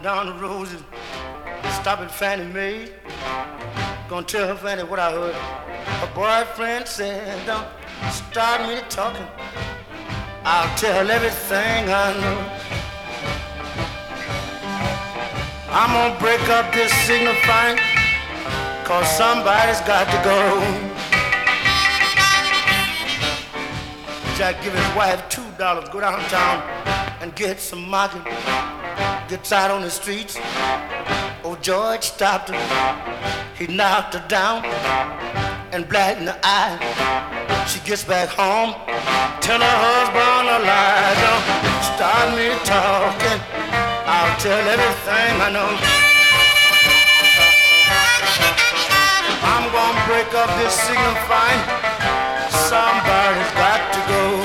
going down the road and stop at Fannie Mae. Gonna tell her Fannie what I heard. Her boyfriend said, don't start me talking. I'll tell everything I know. I'm gonna break up this signifying, cause somebody's got to go. Jack give his wife $2, go downtown and get some market. Gets out on the streets. Old George stopped her. He knocked her down and black in the eye. She gets back home, tell her husband a lie. Don't start me talking, I'll tell everything I know. I'm gonna break up this signifying, somebody's got to go.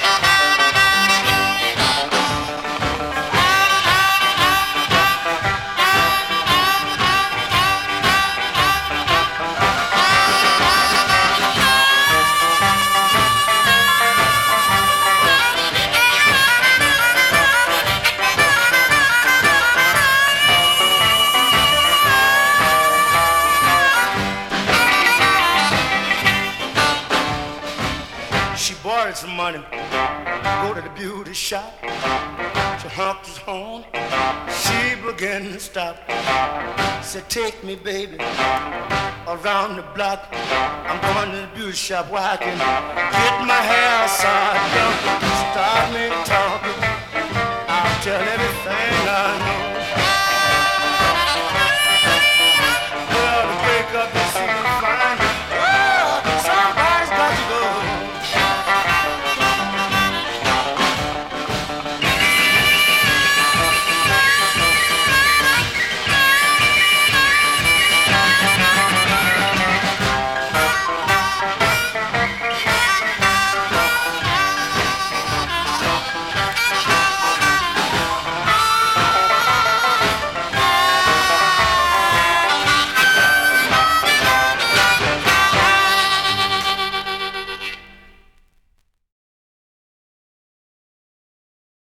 Some money, go to the beauty shop. She honked his horn, she began to stop. Said, take me, baby, around the block. I'm going to the beauty shop where I can get my hair side. Don't start me talking, I'll tell everything I know.